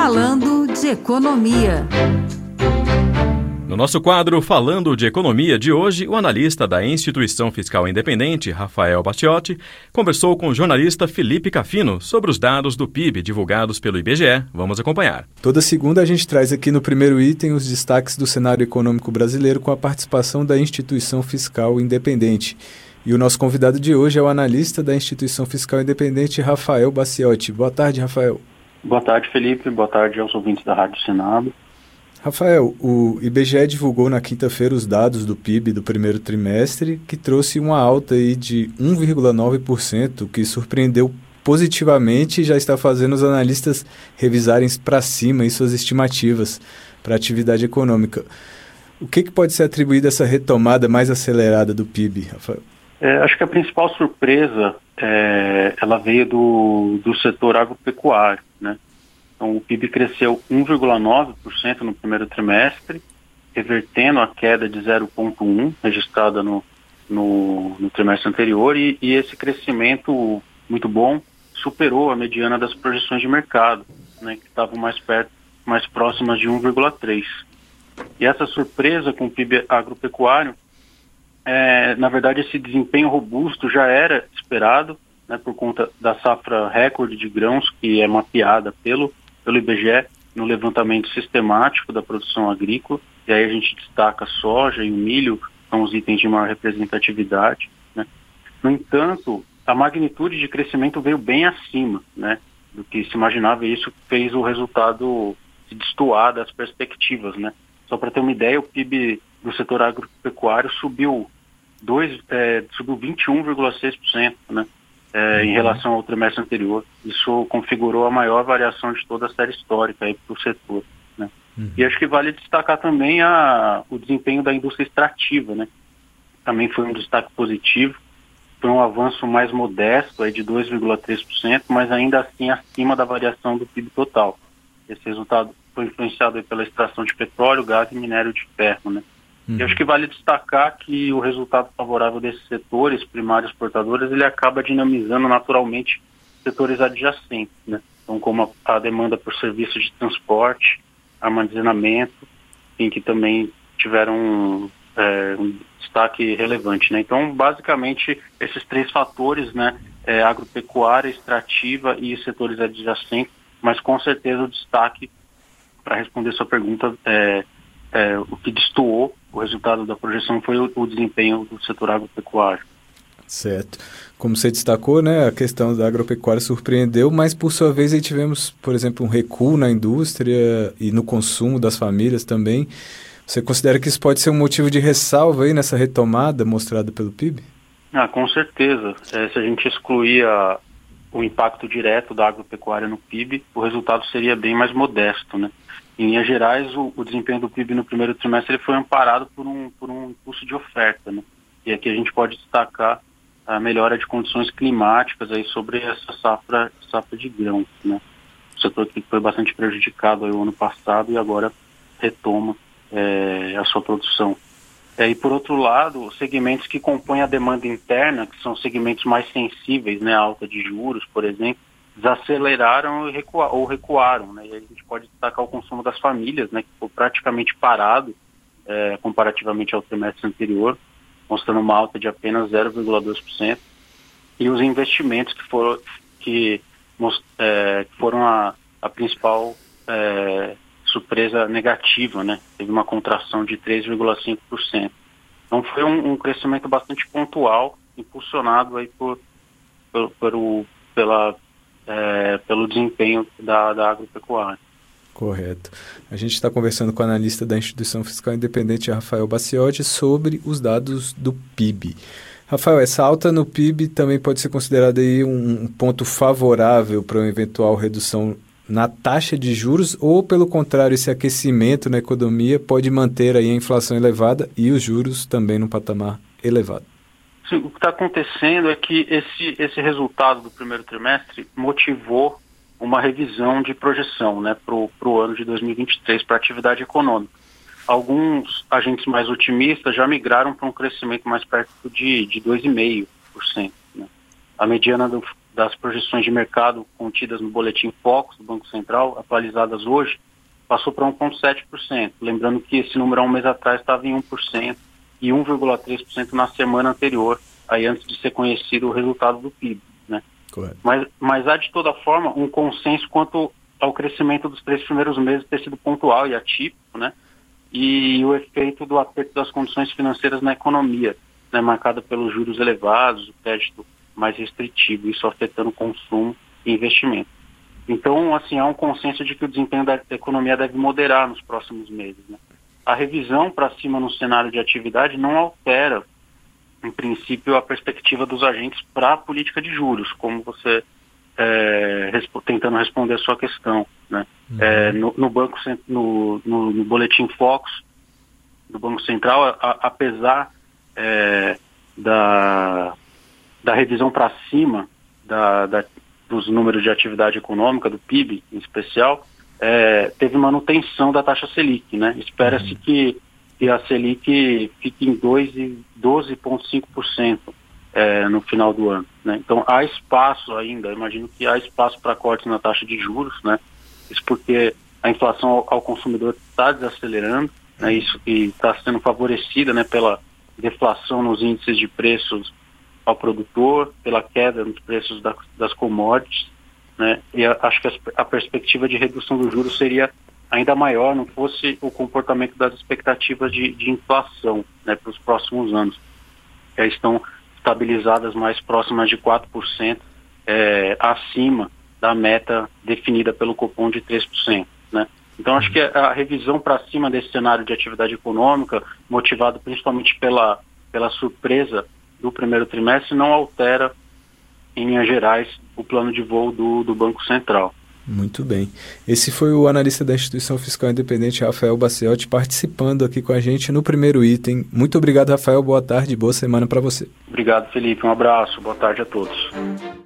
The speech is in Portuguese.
Falando de Economia. No nosso quadro Falando de Economia de hoje, o analista da Instituição Fiscal Independente, Rafael Bacciotti, conversou com o jornalista Felipe Cafino sobre os dados do PIB divulgados pelo IBGE. Vamos acompanhar. Toda segunda a gente traz aqui no primeiro item os destaques do cenário econômico brasileiro com a participação da Instituição Fiscal Independente. E o nosso convidado de hoje é o analista da Instituição Fiscal Independente, Rafael Bacciotti. Boa tarde, Rafael. Boa tarde, Felipe. Boa tarde aos ouvintes da Rádio Senado. Rafael, o IBGE divulgou na quinta-feira os dados do PIB do primeiro trimestre, que trouxe uma alta aí de 1,9%, que surpreendeu positivamente e já está fazendo os analistas revisarem para cima aí suas estimativas para a atividade econômica. O que pode ser atribuído a essa retomada mais acelerada do PIB, Rafael? Acho que a principal surpresa ela veio do setor agropecuário, né? Então, o PIB cresceu 1,9% no primeiro trimestre, revertendo a queda de 0,1% registrada no trimestre anterior, e esse crescimento muito bom superou a mediana das projeções de mercado, né, que estavam mais próximas de 1,3%. E essa surpresa com o PIB agropecuário, na verdade, esse desempenho robusto já era esperado, né, por conta da safra recorde de grãos, que é mapeada pelo IBGE no levantamento sistemático da produção agrícola, e aí a gente destaca a soja e o milho, são os itens de maior representatividade, né? No entanto, a magnitude de crescimento veio bem acima, né, do que se imaginava, e isso fez o resultado se destoar das perspectivas, né? Só para ter uma ideia, o PIB do setor agropecuário subiu 21,6%, né? Em relação ao trimestre anterior. Isso configurou a maior variação de toda a série histórica para o setor, né? E acho que vale destacar também o desempenho da indústria extrativa, né? Também foi um destaque positivo, foi um avanço mais modesto, de 2,3%, mas ainda assim acima da variação do PIB total. Esse resultado foi influenciado pela extração de petróleo, gás e minério de ferro, né? E acho que vale destacar que o resultado favorável desses setores primários exportadores, ele acaba dinamizando naturalmente setores adjacentes, né? Então, como a demanda por serviços de transporte, armazenamento, em que também tiveram um destaque relevante, né? Então, basicamente, esses três fatores, né, agropecuária, extrativa e setores adjacentes, mas com certeza o destaque, para responder sua pergunta, o que destoou o resultado da projeção foi o desempenho do setor agropecuário. Certo. Como você destacou, né, a questão da agropecuária surpreendeu, mas por sua vez aí tivemos, por exemplo, um recuo na indústria e no consumo das famílias também. Você considera que isso pode ser um motivo de ressalva aí nessa retomada mostrada pelo PIB? Com certeza. Se a gente excluir o impacto direto da agropecuária no PIB, o resultado seria bem mais modesto, né? Em linhas gerais, o desempenho do PIB no primeiro trimestre ele foi amparado por um impulso de oferta, né? E aqui a gente pode destacar a melhora de condições climáticas aí sobre essa safra de grãos, né? O setor que foi bastante prejudicado aí o ano passado e agora retoma a sua produção. E por outro lado, os segmentos que compõem a demanda interna, que são segmentos mais sensíveis, né, à alta de juros, por exemplo, desaceleraram ou recuaram, né? E a gente pode destacar o consumo das famílias, né, que ficou praticamente parado comparativamente ao trimestre anterior, mostrando uma alta de apenas 0,2%, e os investimentos que foram a principal surpresa negativa, né? Teve uma contração de 3,5%. Então foi um crescimento bastante pontual, impulsionado aí pelo desempenho da agropecuária. Correto. A gente está conversando com o analista da Instituição Fiscal Independente, Rafael Bacciotti, sobre os dados do PIB. Rafael, essa alta no PIB também pode ser considerada aí um ponto favorável para uma eventual redução na taxa de juros, ou, pelo contrário, esse aquecimento na economia pode manter aí a inflação elevada e os juros também num patamar elevado? Sim, o que está acontecendo é que esse resultado do primeiro trimestre motivou uma revisão de projeção, né, para o ano de 2023, para a atividade econômica. Alguns agentes mais otimistas já migraram para um crescimento mais perto de 2,5%. Né? A mediana das projeções de mercado contidas no boletim Focus do Banco Central, atualizadas hoje, passou para 1,7%. Lembrando que esse número há um mês atrás estava em 1% e 1,3% na semana anterior, aí antes de ser conhecido o resultado do PIB, né? Correto. Mas há de toda forma um consenso quanto ao crescimento dos 3 primeiros meses ter sido pontual e atípico, né? E o efeito do aperto das condições financeiras na economia, né, marcada pelos juros elevados, o crédito mais restritivo, isso afetando o consumo e investimento. Então, assim, há um consenso de que o desempenho da economia deve moderar nos próximos meses, né? A revisão para cima no cenário de atividade não altera, em princípio, a perspectiva dos agentes para a política de juros, como você tentando responder a sua questão, né? No boletim Focus do Banco Central, apesar da revisão para cima dos números de atividade econômica, do PIB em especial, teve manutenção da taxa Selic, né? Espera-se que a Selic fique em 12,5% no final do ano, né? Então há espaço ainda, imagino que há espaço para cortes na taxa de juros, né? Isso porque a inflação ao consumidor está desacelerando, né? Isso está sendo favorecida, né, pela deflação nos índices de preços ao produtor, pela queda nos preços das commodities, né? E acho que a perspectiva de redução dos juros seria ainda maior, não fosse o comportamento das expectativas de inflação, né, para os próximos anos, que estão estabilizadas mais próximas de 4%, acima da meta definida pelo Copom de 3%, né? Então acho que a revisão para cima desse cenário de atividade econômica, motivado principalmente pela surpresa do primeiro trimestre, não altera, em linhas gerais, o plano de voo do Banco Central. Muito bem. Esse foi o analista da Instituição Fiscal Independente, Rafael Baciotti, participando aqui com a gente no primeiro item. Muito obrigado, Rafael. Boa tarde e boa semana para você. Obrigado, Felipe. Um abraço. Boa tarde a todos.